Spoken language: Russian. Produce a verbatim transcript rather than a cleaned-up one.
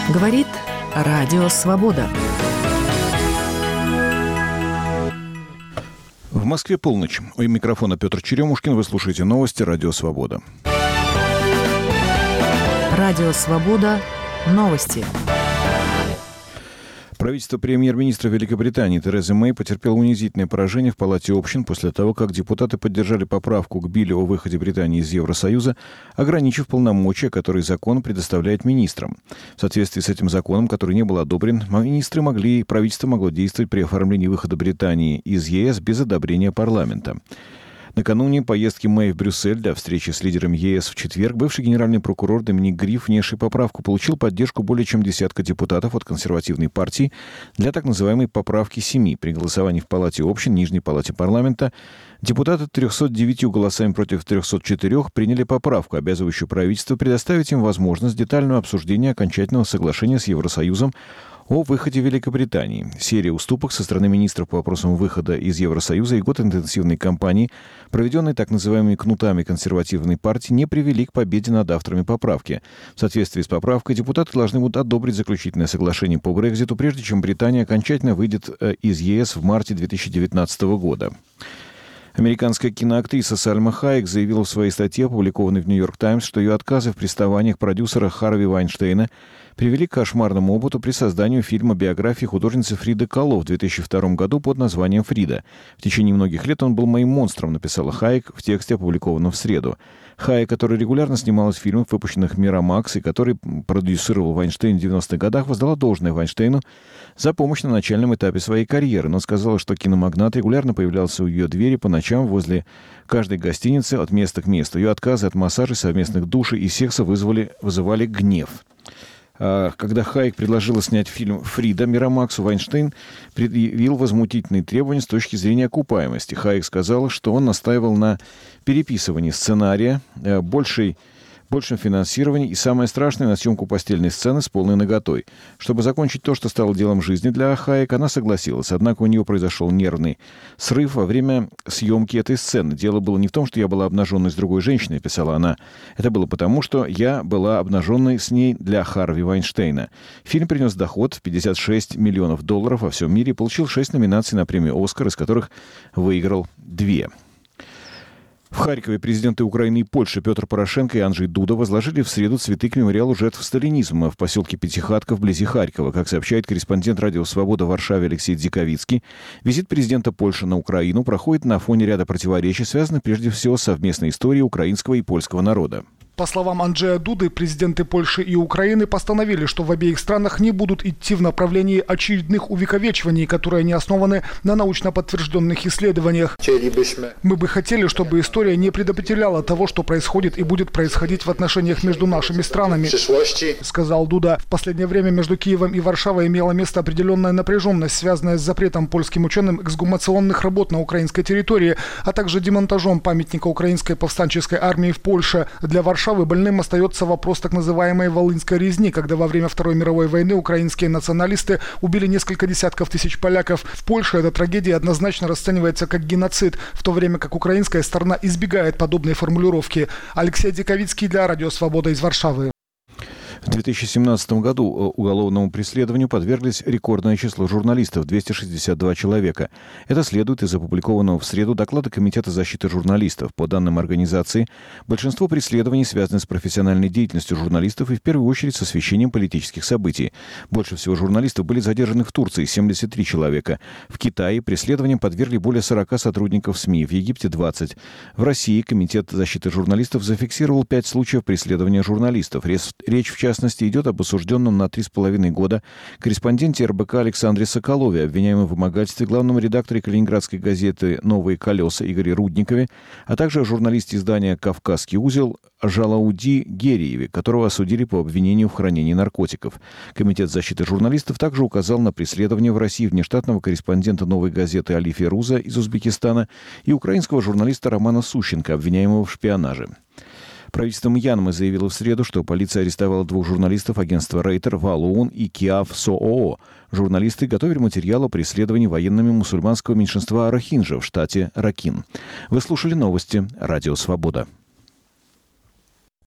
Говорит Радио Свобода. В Москве полночь. У микрофона Петр Черемушкин. Вы слушаете новости Радио Свобода. Радио Свобода. Новости. Правительство премьер-министра Великобритании Терезы Мэй потерпело унизительное поражение в Палате общин после того, как депутаты поддержали поправку к биллу о выходе Британии из Евросоюза, ограничив полномочия, которые закон предоставляет министрам. В соответствии с этим законом, который не был одобрен, министры могли, правительство могло действовать при оформлении выхода Британии из ЕС без одобрения парламента. Накануне поездки Мэй в Брюссель для встречи с лидерами ЕС в четверг бывший генеральный прокурор Доминик Гриф, внесший поправку, получил поддержку более чем десятка депутатов от консервативной партии для так называемой «поправки семи». При голосовании в Палате общин, Нижней палате парламента, депутаты трёхсот девятью голосами против трёхсот четырёх приняли поправку, обязывающую правительство предоставить им возможность детального обсуждения окончательного соглашения с Евросоюзом о выходе Великобритании. Серия уступок со стороны министров по вопросам выхода из Евросоюза и год интенсивной кампании, проведенной так называемыми кнутами консервативной партии, не привели к победе над авторами поправки. В соответствии с поправкой депутаты должны будут одобрить заключительное соглашение по Брекситу, прежде чем Британия окончательно выйдет из ЕС в марте две тысячи девятнадцатого года. Американская киноактриса Сальма Хайек заявила в своей статье, опубликованной в «Нью-Йорк Таймс», что ее отказы в приставаниях продюсера Харви Вайнштейна привели к кошмарному опыту при создании фильма биографии художницы Фриды Кало в две тысячи втором году под названием «Фрида». В течение многих лет он был моим монстром, написала Хайек в тексте, опубликованном в среду. Хайек, которая регулярно снималась в фильмах, выпущенных Miramax, и который продюсировал Вайнштейн в девяностых годах, воздала должное Вайнштейну за помощь на начальном этапе своей карьеры, но сказала, что киномагнат регулярно появлялся у ее двери по ночам возле каждой гостиницы от места к месту. Ее отказы от массажей, совместных душей и секса вызвали, вызывали гнев. Когда Хайек предложила снять фильм «Фрида» Мирамаксу, Вайнштейн предъявил возмутительные требования с точки зрения окупаемости. Хайек сказала, что он настаивал на переписывании сценария, большей большем финансировании и, самое страшное, на съемку постельной сцены с полной наготой. Чтобы закончить то, что стало делом жизни для Хайек, она согласилась. Однако у нее произошел нервный срыв во время съемки этой сцены. Дело было не в том, что я была обнаженной с другой женщиной, писала она. Это было потому, что я была обнаженной с ней для Харви Вайнштейна. Фильм принес доход в пятьдесят шесть миллионов долларов во всем мире и получил шесть номинаций на премию «Оскар», из которых выиграл две. В Харькове президенты Украины и Польши Петр Порошенко и Анджей Дуда возложили в среду цветы к мемориалу жертв сталинизма в поселке Пятихатка вблизи Харькова. Как сообщает корреспондент Радио Свобода в Варшаве Алексей Дзиковицкий, визит президента Польши на Украину проходит на фоне ряда противоречий, связанных прежде всего с совместной историей украинского и польского народа. По словам Анджея Дуды, президенты Польши и Украины постановили, что в обеих странах не будут идти в направлении очередных увековечиваний, которые не основаны на научно подтвержденных исследованиях. Мы бы хотели, чтобы история не предопределяла того, что происходит и будет происходить в отношениях между нашими странами, сказал Дуда. В последнее время между Киевом и Варшавой имела место определенная напряженность, связанная с запретом польским ученым эксгумационных работ на украинской территории, а также демонтажом памятника украинской повстанческой армии в Польше. Для Варшавы больным остается вопрос так называемой Волынской резни, когда во время Второй мировой войны украинские националисты убили несколько десятков тысяч поляков. В Польше эта трагедия однозначно расценивается как геноцид, в то время как украинская сторона избегает подобной формулировки. Алексей Дзиковицкий для Радио Свобода из Варшавы. В две тысячи семнадцатом году уголовному преследованию подверглись рекордное число журналистов – двести шестьдесят два человека. Это следует из опубликованного в среду доклада Комитета защиты журналистов. По данным организации, большинство преследований связаны с профессиональной деятельностью журналистов и в первую очередь с освещением политических событий. Больше всего журналистов были задержаны в Турции – семьдесят три человека. В Китае преследованиям подвергли более сорока сотрудников СМИ, в Египте – двадцать. В России Комитет защиты журналистов зафиксировал пять случаев преследования журналистов. Речь, в частности, В частности, идет об осужденном на три с половиной года корреспонденте эр бэ ка Александре Соколове, обвиняемом в вымогательстве, главном редакторе калининградской газеты «Новые колеса» Игоре Рудникове, а также о журналисте издания «Кавказский узел» Жалауди Гериеве, которого осудили по обвинению в хранении наркотиков. Комитет защиты журналистов также указал на преследование в России внештатного корреспондента «Новой газеты» Али Феруза из Узбекистана и украинского журналиста Романа Сущенко, обвиняемого в шпионаже. Правительство Мьянмы заявило в среду, что полиция арестовала двух журналистов агентства Рейтер Валуун и Киав Соо. Журналисты готовили материал о преследовании военными мусульманского меньшинства Рохинджа в штате Ракин. Вы слушали новости Радио Свобода.